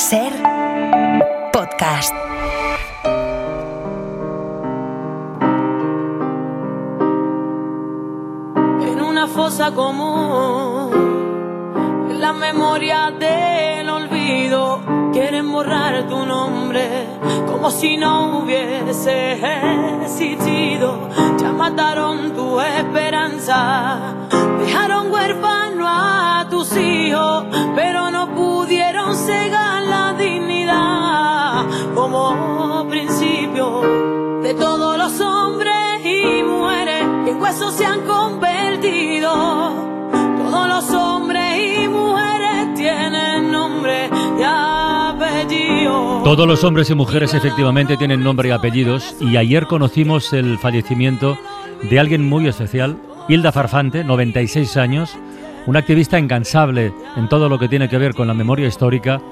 Ser podcast. En una fosa común, en la memoria del olvido, quieren borrar tu nombre como si no hubiese existido. Ya mataron tu esperanza, dejaron huérfano a tus hijos, pero no pudieron cegar la dignidad como principio de todos los hombres y mujeres que en huesos se han convertido. Todos los hombres y mujeres tienen nombre y apellido. Todos los hombres y mujeres efectivamente tienen nombre y apellidos, y ayer conocimos el fallecimiento de alguien muy especial, Hilda Farfante, 96 años, una activista incansable en todo lo que tiene que ver con la memoria histórica.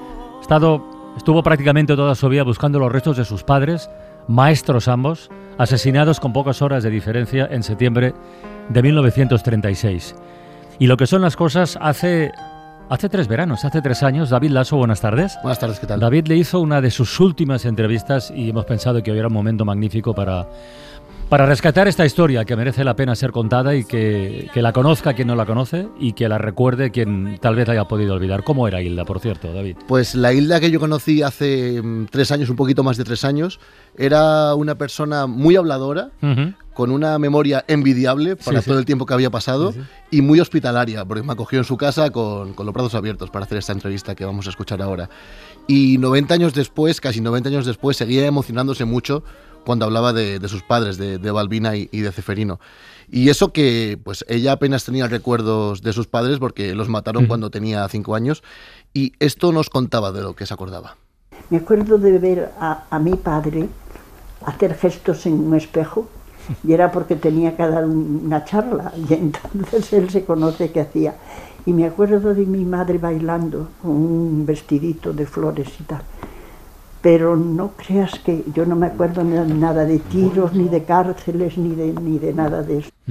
Estuvo prácticamente toda su vida buscando los restos de sus padres, maestros ambos, asesinados con pocas horas de diferencia en septiembre de 1936. Y lo que son las cosas, hace 3 veranos, hace 3 años, David Lasso, buenas tardes. Buenas tardes, ¿qué tal? David le hizo una de sus últimas entrevistas y hemos pensado que hoy era un momento magnífico para rescatar esta historia que merece la pena ser contada y que la conozca quien no la conoce y que la recuerde quien tal vez la haya podido olvidar. ¿Cómo era Hilda, por cierto, David? Pues la Hilda que yo conocí hace 3 años, un poquito más de 3 años, era una persona muy habladora, con una memoria envidiable para todo el tiempo que había pasado, y muy hospitalaria, porque me acogió en su casa con los brazos abiertos para hacer esta entrevista que vamos a escuchar ahora. Y 90 años después, casi 90 años después, seguía emocionándose mucho cuando hablaba de sus padres, de Balbina y de Ceferino. Y eso que pues ella apenas tenía recuerdos de sus padres porque los mataron cuando tenía 5 años, y esto nos contaba de lo que se acordaba. Me acuerdo de ver a mi padre hacer gestos en un espejo, y era porque tenía que dar una charla, y entonces él se conoce que hacía. Y me acuerdo de mi madre bailando con un vestidito de flores y tal. Pero no creas que yo no me acuerdo nada de tiros, ni de cárceles, ni de nada de eso.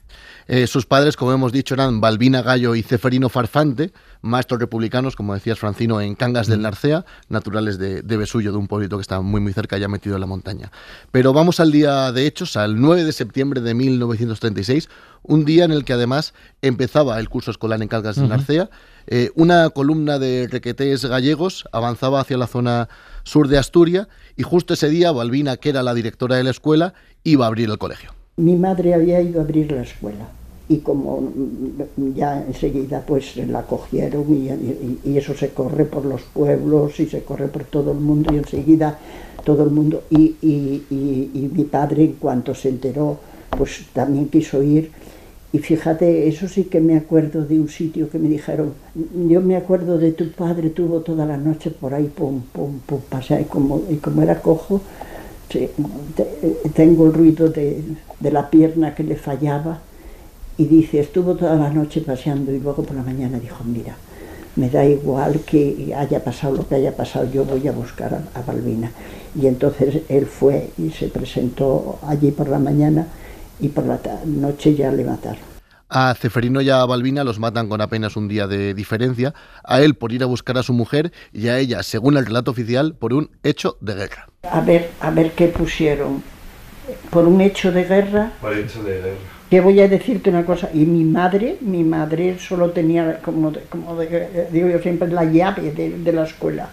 Sus padres, como hemos dicho, eran Balbina Gallo y Ceferino Farfante, maestros republicanos, como decías, Francino, en Cangas del Narcea, naturales de Besullo, de un pueblito que está muy muy cerca, ya metido en la montaña. Pero vamos al día de hechos, al 9 de septiembre de 1936, un día en el que además empezaba el curso escolar en Cangas del Narcea. Una columna de requetés gallegos avanzaba hacia la zona sur de Asturias, y justo ese día Balbina, que era la directora de la escuela, iba a abrir el colegio. Mi madre había ido a abrir la escuela, y como ya enseguida pues la cogieron, y eso se corre por los pueblos y se corre por todo el mundo, y enseguida todo el mundo, y mi padre, en cuanto se enteró, pues también quiso ir. Y fíjate, eso sí que me acuerdo de un sitio que me dijeron, yo me acuerdo de tu padre, tuvo toda la noche por ahí, pum, pum, pum, pasea, y como era cojo, sí, tengo el ruido de la pierna que le fallaba, y dice, estuvo toda la noche paseando, y luego por la mañana dijo, mira, me da igual que haya pasado lo que haya pasado, yo voy a buscar a Balbina. Y entonces él fue y se presentó allí por la mañana, y por la noche ya le mataron. A Ceferino y a Balbina los matan con apenas un día de diferencia, a él por ir a buscar a su mujer, y a ella, según el relato oficial, por un hecho de guerra. A ver qué pusieron. Por un hecho de guerra. Por hecho de guerra. Que voy a decirte una cosa, y mi madre solo tenía, como digo yo siempre, la llave de la escuela.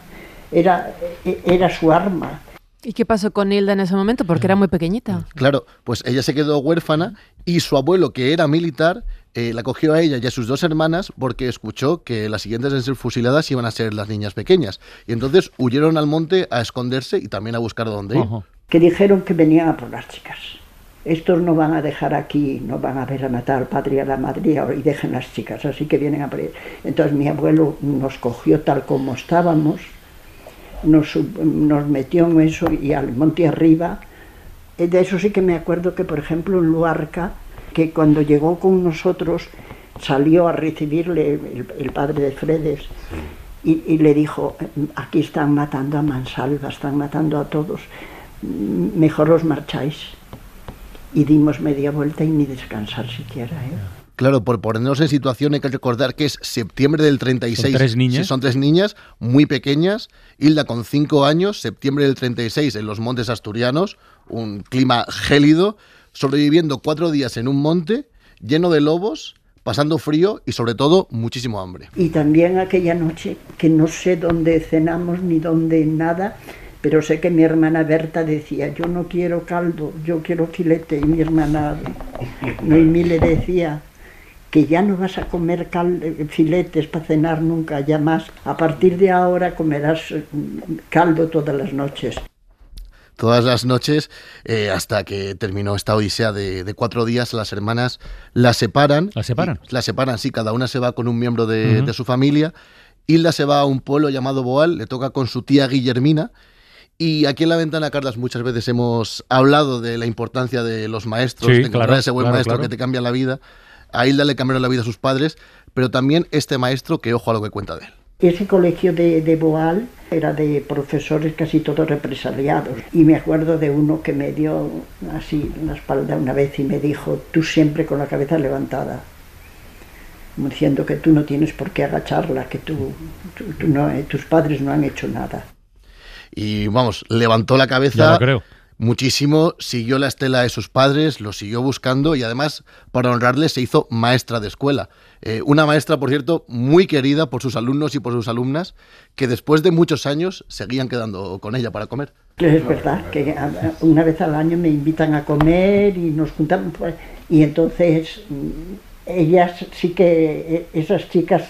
Era su arma. ¿Y qué pasó con Hilda en ese momento? Porque era muy pequeñita. Claro, pues ella se quedó huérfana, y su abuelo, que era militar, la cogió a ella y a sus 2 hermanas porque escuchó que las siguientes en ser fusiladas iban a ser las niñas pequeñas. Y entonces huyeron al monte a esconderse y también a buscar dónde ir. Que dijeron que venían a por las chicas. Estos no van a dejar aquí, no van a ver a matar al padre y a la madre y dejen las chicas, así que vienen a por ellas. Entonces mi abuelo nos cogió tal como estábamos, nos metió en eso y al monte arriba. De eso sí que me acuerdo que, por ejemplo, en Luarca, que cuando llegó con nosotros, salió a recibirle el padre de Fredes, y le dijo, aquí están matando a mansalva, están matando a todos, mejor os marcháis. Y dimos media vuelta y ni descansar siquiera, ¿eh? Claro, por ponernos en situación hay que recordar que es septiembre del 36. ¿Son 3 niñas? Sí, son 3 niñas muy pequeñas. Hilda con 5 años, septiembre del 36 en los montes asturianos, un clima gélido, sobreviviendo 4 días en un monte lleno de lobos, pasando frío y sobre todo muchísimo hambre. Y también aquella noche, que no sé dónde cenamos ni dónde nada, pero sé que mi hermana Berta decía, yo no quiero caldo, yo quiero filete, y mi hermana Noemí le decía que ya no vas a comer filetes para cenar nunca, ya más, a partir de ahora comerás caldo todas las noches. Todas las noches, hasta que terminó esta odisea de 4 días, las hermanas las separan. ¿Las separan? Las separan, sí, cada una se va con un miembro de su familia. Hilda se va a un pueblo llamado Boal, le toca con su tía Guillermina. Y aquí en La Ventana, Carlas, muchas veces hemos hablado de la importancia de los maestros, sí, de encontrar ese buen maestro que te cambia la vida. A Hilda le cambiaron la vida a sus padres, pero también este maestro, que ojo a lo que cuenta de él. Ese colegio de Boal era de profesores casi todos represaliados. Y me acuerdo de uno que me dio así en la espalda una vez y me dijo, tú siempre con la cabeza levantada, diciendo que tú no tienes por qué agacharla, que tú no, tus padres no han hecho nada. Y vamos, levantó la cabeza. Ya lo creo. Muchísimo, siguió la estela de sus padres, lo siguió buscando y además, para honrarle, se hizo maestra de escuela. Una maestra, por cierto, muy querida por sus alumnos y por sus alumnas, que después de muchos años seguían quedando con ella para comer. Es verdad que una vez al año me invitan a comer y nos juntamos, y entonces ellas sí que, esas chicas,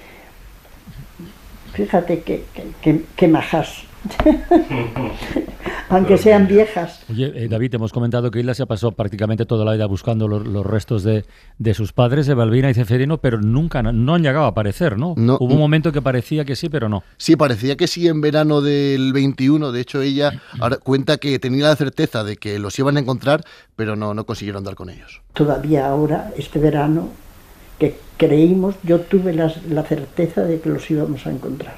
fíjate que majas. Aunque sean viejas. Oye, David, hemos comentado que Hilda se pasó prácticamente toda la vida buscando los restos de sus padres, de Balbina y Ceferino, pero nunca no han llegado a aparecer, ¿no? Hubo un momento que parecía que sí, pero no. Sí, parecía que sí en verano del 21. De hecho, ella ahora cuenta que tenía la certeza de que los iban a encontrar, pero no consiguieron dar con ellos. Todavía ahora, este verano, que creímos, yo tuve la certeza de que los íbamos a encontrar.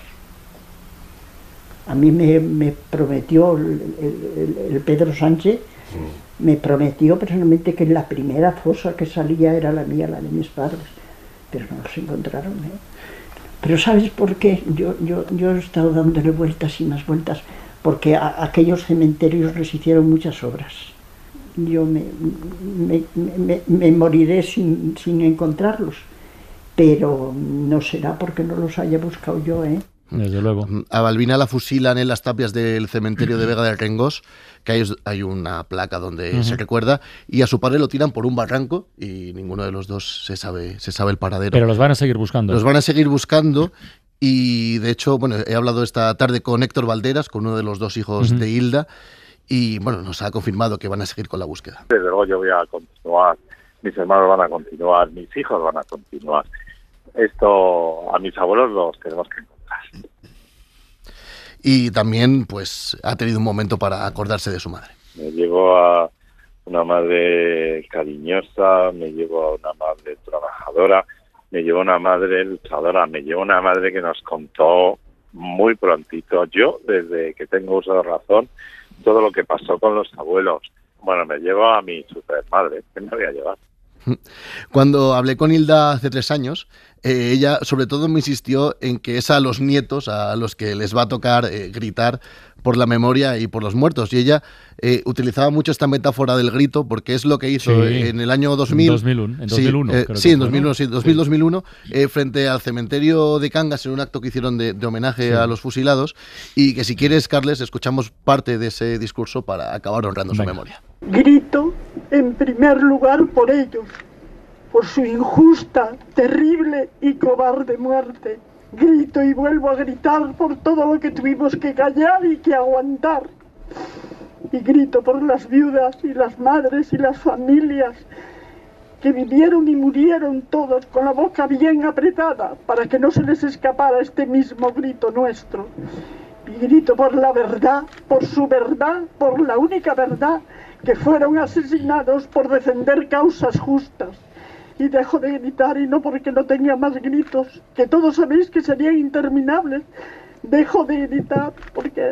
A mí me prometió el Pedro Sánchez, me prometió personalmente que la primera fosa que salía era la mía, la de mis padres, pero no los encontraron, ¿eh? Pero ¿sabes por qué? Yo he estado dándole vueltas y más vueltas, porque a aquellos cementerios les hicieron muchas obras. Yo me moriré sin encontrarlos, pero no será porque no los haya buscado yo, ¿eh? Desde luego. A Balbina la fusilan en las tapias del cementerio de Vega de Rengós, que hay una placa donde se recuerda, y a su padre lo tiran por un barranco y ninguno de los dos se sabe el paradero. Pero los van a seguir buscando. Los van a seguir buscando y de hecho, bueno, he hablado esta tarde con Héctor Valderas, con uno de los 2 hijos de Hilda, y bueno, nos ha confirmado que van a seguir con la búsqueda. Desde luego yo voy a continuar, mis hermanos van a continuar, mis hijos van a continuar. Esto a mis abuelos los tenemos que encontrar. Y también, pues, ha tenido un momento para acordarse de su madre. Me llevo a una madre cariñosa, me llevo a una madre trabajadora, me llevo a una madre luchadora, me llevo a una madre que nos contó muy prontito, yo, desde que tengo uso de razón, todo lo que pasó con los abuelos. Bueno, me llevo a mi supermadre, ¿qué me voy a llevar? Cuando hablé con Hilda hace 3 años, ella sobre todo me insistió en que es a los nietos a los que les va a tocar gritar por la memoria y por los muertos. Y ella utilizaba mucho esta metáfora del grito porque es lo que hizo en el año 2000. En 2001. Sí, en 2001, sí, 2001, frente al cementerio de Cangas en un acto que hicieron de homenaje a los fusilados. Y que si quieres, Carles, escuchamos parte de ese discurso para acabar honrando su memoria. Grito en primer lugar por ellos, por su injusta, terrible y cobarde muerte. Grito y vuelvo a gritar por todo lo que tuvimos que callar y que aguantar. Y grito por las viudas y las madres y las familias que vivieron y murieron todos con la boca bien apretada para que no se les escapara este mismo grito nuestro. Y grito por la verdad, por su verdad, por la única verdad, que fueron asesinados por defender causas justas. Y dejo de gritar, y no porque no tenga más gritos, que todos sabéis que serían interminables. Dejo de gritar porque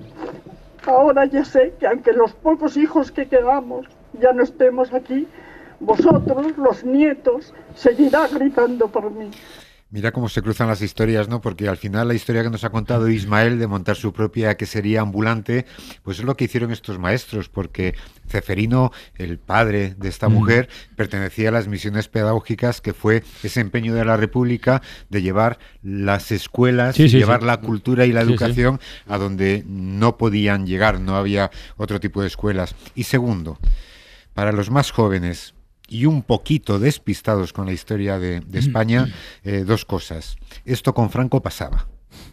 ahora ya sé que aunque los pocos hijos que quedamos ya no estemos aquí, Vosotros, los nietos, seguirá gritando por mí. Mira cómo se cruzan las historias, ¿no? Porque al final la historia que nos ha contado Ismael de montar su propia quesería ambulante, pues es lo que hicieron estos maestros, porque Ceferino, el padre de esta mujer, pertenecía a las misiones pedagógicas, que fue ese empeño de la República de llevar las escuelas, llevar la cultura y la educación a donde no podían llegar, no había otro tipo de escuelas. Y segundo, para los más jóvenes y un poquito despistados con la historia de España, dos cosas. Esto con Franco pasaba.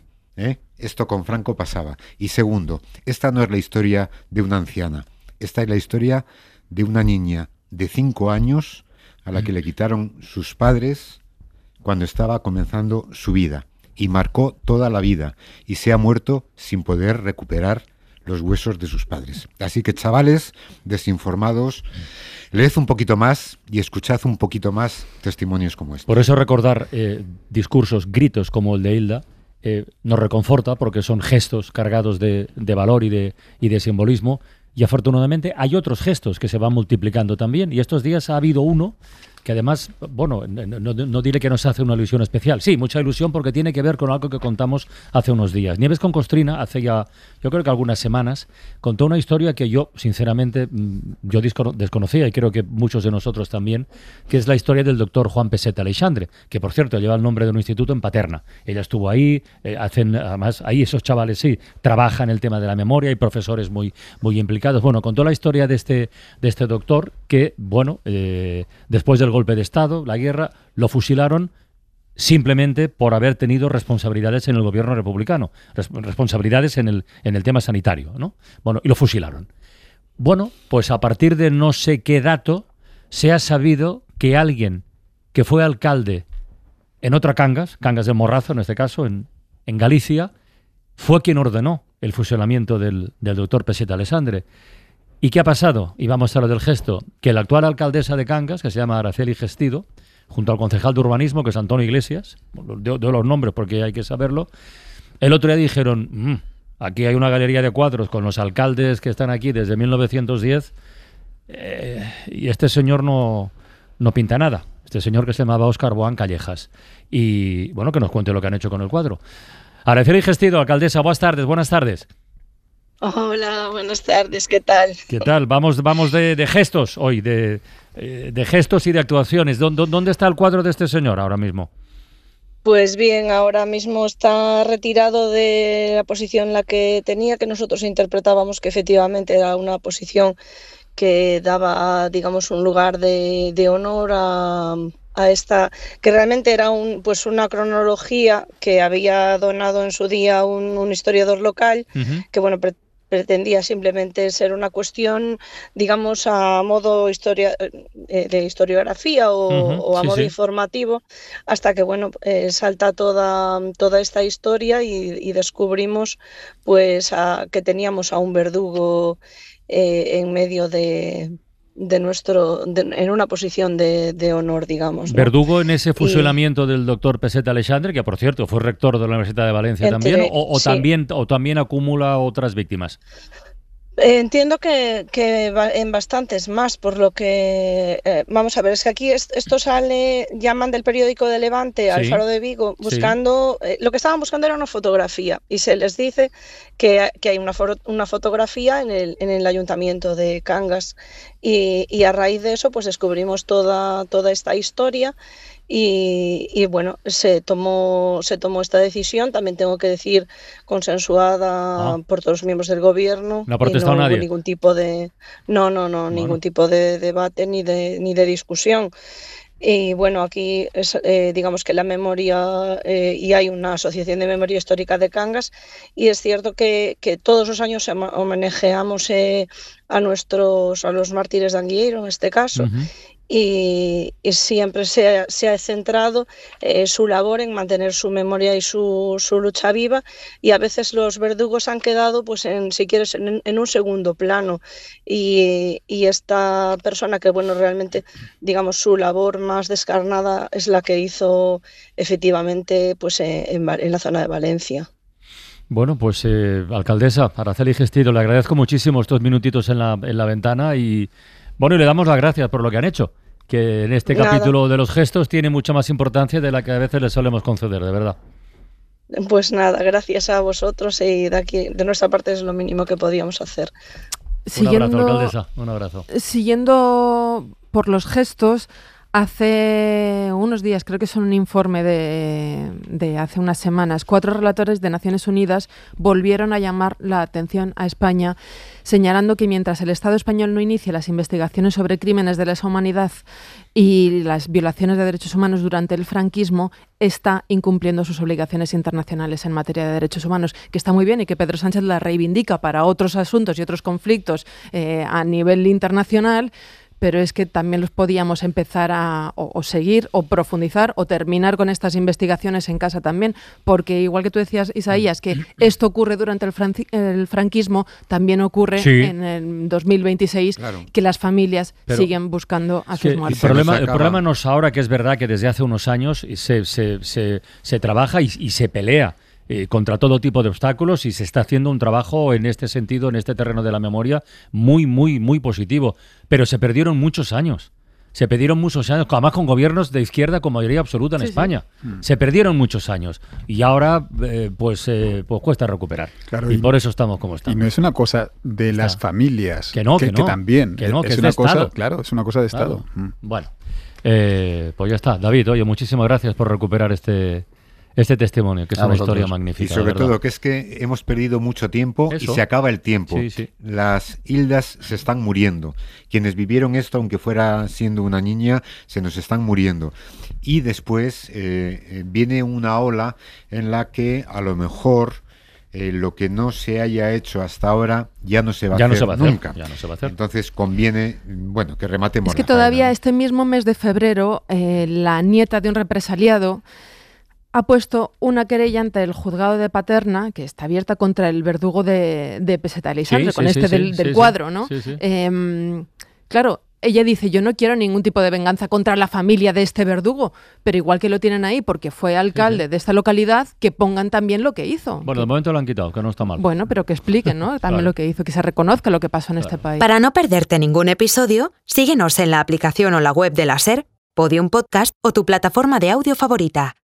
Esto con Franco pasaba. Y segundo, esta no es la historia de una anciana. Esta es la historia de una niña de 5 años a la que le quitaron sus padres cuando estaba comenzando su vida. Y marcó toda la vida. Y se ha muerto sin poder recuperar los huesos de sus padres. Así que, chavales desinformados, leed un poquito más y escuchad un poquito más testimonios como este. Por eso recordar discursos, gritos como el de Hilda, nos reconforta, porque son gestos cargados de valor y de simbolismo, y afortunadamente hay otros gestos que se van multiplicando también, y estos días ha habido uno que además, bueno, no diré que nos hace una ilusión especial. Sí, mucha ilusión, porque tiene que ver con algo que contamos hace unos días. Nieves con Costrina, hace ya, yo creo que algunas semanas, contó una historia que yo, sinceramente, yo desconocía, y creo que muchos de nosotros también, que es la historia del doctor Juan Peseta Aleixandre, que, por cierto, lleva el nombre de un instituto en Paterna. Ella estuvo ahí, además, ahí esos chavales trabajan el tema de la memoria, hay profesores muy implicados. Bueno, contó la historia de este doctor que, bueno, después del golpe de Estado, la guerra, lo fusilaron simplemente por haber tenido responsabilidades en el gobierno republicano, responsabilidades en el tema sanitario, ¿no? Bueno, y lo fusilaron. Bueno, pues a partir de no sé qué dato se ha sabido que alguien que fue alcalde en otra Cangas de Morrazo en este caso, en Galicia, fue quien ordenó el fusilamiento del doctor Peseta Aleixandre. ¿Y qué ha pasado? Y vamos a lo del gesto, que la actual alcaldesa de Cangas, que se llama Araceli Gestido, junto al concejal de urbanismo, que es Antonio Iglesias, de los nombres porque hay que saberlo, el otro día dijeron, aquí hay una galería de cuadros con los alcaldes que están aquí desde 1910, y este señor no pinta nada. Este señor, que se llamaba Óscar Boán Callejas. Y bueno, que nos cuente lo que han hecho con el cuadro. Araceli Gestido, alcaldesa, buenas tardes. Hola, buenas tardes, ¿qué tal? ¿Qué tal? Vamos de gestos hoy, de gestos y de actuaciones. ¿Dónde está el cuadro de este señor ahora mismo? Pues bien, ahora mismo está retirado de la posición en la que tenía, que nosotros interpretábamos que efectivamente era una posición que daba, digamos, un lugar de honor a esta, que realmente era una cronología que había donado en su día un historiador local, que bueno, pretendía simplemente ser una cuestión, digamos, a modo de historiografía o a modo informativo, hasta que bueno, salta toda esta historia y descubrimos pues que teníamos a un verdugo en medio en una posición de honor, digamos, ¿no? Verdugo en ese fusilamiento del doctor Peseta Aleixandre, que por cierto fue rector de la Universidad de Valencia también, o también acumula otras víctimas. Entiendo que en bastantes más, por lo que vamos a ver, es que aquí esto sale, llaman del periódico de Levante al Faro de Vigo, buscando, lo que estaban buscando era una fotografía, y se les dice que hay una fotografía en el ayuntamiento de Cangas, y a raíz de eso pues descubrimos toda esta historia. Y bueno, se tomó esta decisión, también tengo que decir, consensuada por todos los miembros del gobierno. ¿No ha protestado nadie? Ningún tipo de ningún tipo de debate ni de discusión. Y bueno, aquí digamos que la memoria, y hay una asociación de memoria histórica de Cangas, y es cierto que todos los años homenajeamos a los mártires de Anguieiro, en este caso. Y siempre se ha centrado su labor en mantener su memoria y su lucha viva, y a veces los verdugos han quedado, pues si quieres, en un segundo plano, y esta persona que, bueno, realmente, digamos, su labor más descarnada es la que hizo efectivamente pues en la zona de Valencia. Bueno, pues alcaldesa Araceli Gestido, le agradezco muchísimo estos minutitos en la ventana, y bueno, y le damos las gracias por lo que han hecho. que en este capítulo de los gestos tiene mucha más importancia de la que a veces le solemos conceder, de verdad. Pues nada, gracias a vosotros y de nuestra parte es lo mínimo que podíamos hacer. Un abrazo, alcaldesa, un abrazo. Siguiendo por los gestos, hace unos días, creo que son un informe de hace unas semanas, 4 relatores de Naciones Unidas volvieron a llamar la atención a España, señalando que mientras el Estado español no inicie las investigaciones sobre crímenes de lesa humanidad y las violaciones de derechos humanos durante el franquismo, está incumpliendo sus obligaciones internacionales en materia de derechos humanos, que está muy bien y que Pedro Sánchez la reivindica para otros asuntos y otros conflictos a nivel internacional, pero es que también los podíamos empezar a o seguir o profundizar o terminar con estas investigaciones en casa también, porque igual que tú decías, Isaías, que esto ocurre durante el franquismo, también ocurre en el 2026, que las familias siguen buscando a sus muertos. El problema no es ahora, que es verdad que desde hace unos años se trabaja y se pelea contra todo tipo de obstáculos, y se está haciendo un trabajo en este sentido, en este terreno de la memoria, muy, muy, muy positivo. Pero se perdieron muchos años. Además con gobiernos de izquierda con mayoría absoluta en España. Sí. Se perdieron muchos años. Y ahora, pues cuesta recuperar. Claro, y por eso estamos como estamos. Y no es una cosa de las familias. Que también. Es una cosa, Estado. Claro, es una cosa de Estado. Bueno, pues ya está. David, oye, muchísimas gracias por recuperar este testimonio, que es una historia magnífica. Y sobre todo que es que hemos perdido mucho tiempo y se acaba el tiempo. Sí. Las Hildas se están muriendo. Quienes vivieron esto, aunque fuera siendo una niña, se nos están muriendo. Y después viene una ola en la que a lo mejor lo que no se haya hecho hasta ahora ya no se va a hacer nunca. Ya no se va a hacer. Entonces conviene, que rematemos. Es que todavía este mismo mes de febrero, la nieta de un represaliado ha puesto una querella ante el juzgado de Paterna, que está abierta contra el verdugo de Peseta Aleixandre, del cuadro, ¿no? Sí. Claro, ella dice, yo no quiero ningún tipo de venganza contra la familia de este verdugo, pero igual que lo tienen ahí porque fue alcalde de esta localidad, que pongan también lo que hizo. Bueno, de momento lo han quitado, que no está mal. Bueno, pero que expliquen, ¿no? También lo que hizo, que se reconozca lo que pasó en este país. Para no perderte ningún episodio, síguenos en la aplicación o la web de la SER, Podium Podcast o tu plataforma de audio favorita.